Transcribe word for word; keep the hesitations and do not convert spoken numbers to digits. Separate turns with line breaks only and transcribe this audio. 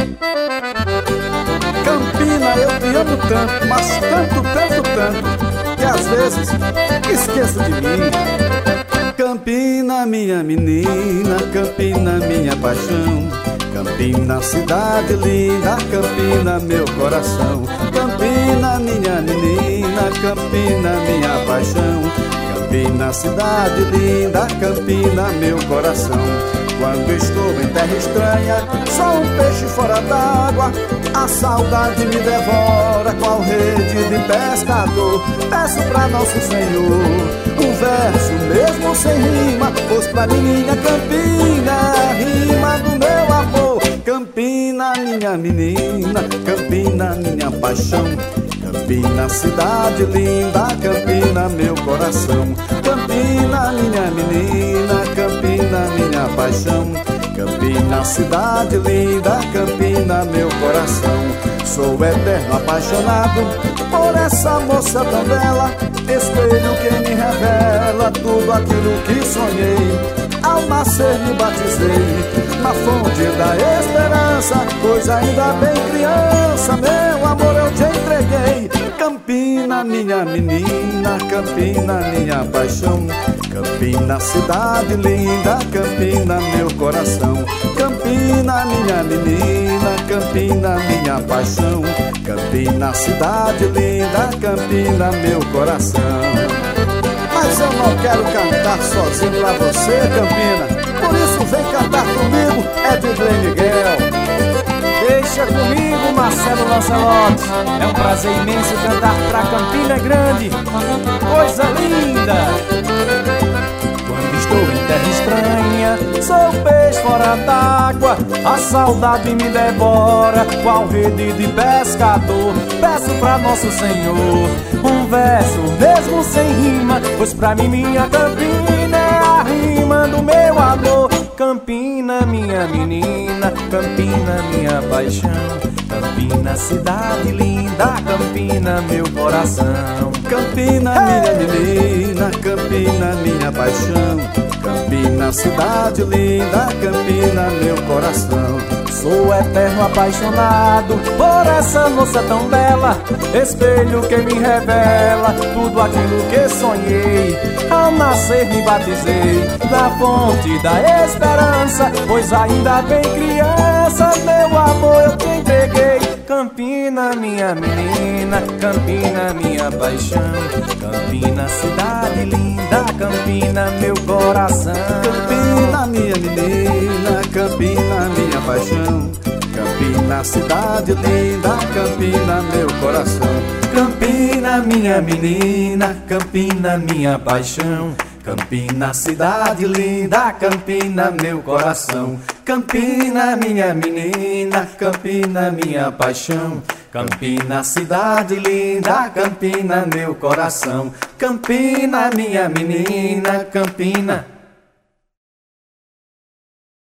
Campina, eu te amo tanto, mas tanto, tanto, tanto, que às vezes esqueço de mim. Campina, minha menina, Campina, minha paixão. Campina, cidade linda, Campina, meu coração. Campina, minha menina, Campina, minha paixão. Campina, cidade linda, Campina, meu coração. Quando estou em terra estranha, sou um peixe fora d'água. A saudade me devora, qual rede de pescador. Peço pra Nosso Senhor um verso mesmo sem rima, pois pra mim minha Campina é a rima do meu amor. Campina, minha menina, Campina, minha paixão. Campina, cidade linda, Campina, meu coração. Campina, minha menina, Campina, minha paixão. Campina, cidade linda, Campina, meu coração. Sou eterno apaixonado por essa moça tão bela, espelho que me revela tudo aquilo que sonhei. Ao nascer me batizei na fonte da esperança, pois ainda bem criança, meu amor, eu te entreguei. Campina, minha menina, Campina, minha paixão. Campina, cidade linda, Campina, meu coração. Campina, minha menina, Campina, minha paixão. Campina, cidade linda, Campina, meu coração. Mas eu não quero cantar sozinho pra você, Campina, por isso vem cantar comigo, Edgley Miguel.
Deixa comigo, Marcelo Lancelotti. É um prazer imenso cantar pra Campina Grande, coisa linda. Quando estou em terra estranha, sou peixe fora d'água. A saudade me devora, qual rede de pescador. Peço pra Nosso Senhor um verso mesmo sem rima, pois pra mim minha Campina é a rima do meu amor. Campina, minha menina, Campina, minha paixão. Campina, cidade linda, Campina, meu coração.
Campina, minha menina, Campina, minha paixão. Campina, cidade linda, Campina, meu coração.
Sou eterno apaixonado por essa moça tão bela, espelho que me revela tudo aquilo que sonhei. Ao nascer me batizei na fonte da esperança, pois ainda bem criança, meu amor, eu te entreguei. Campina, minha menina, Campina, minha paixão. Campina, cidade linda, Campina, meu coração.
Campina, minha menina, Campina, minha paixão. Campina, cidade linda, Campina, meu coração.
Campina, minha menina, Campina, minha paixão. Campina, cidade linda, Campina, meu coração. Campina, minha menina, Campina, minha paixão. Campina, cidade linda, Campina, meu coração. Campina, minha menina, Campina,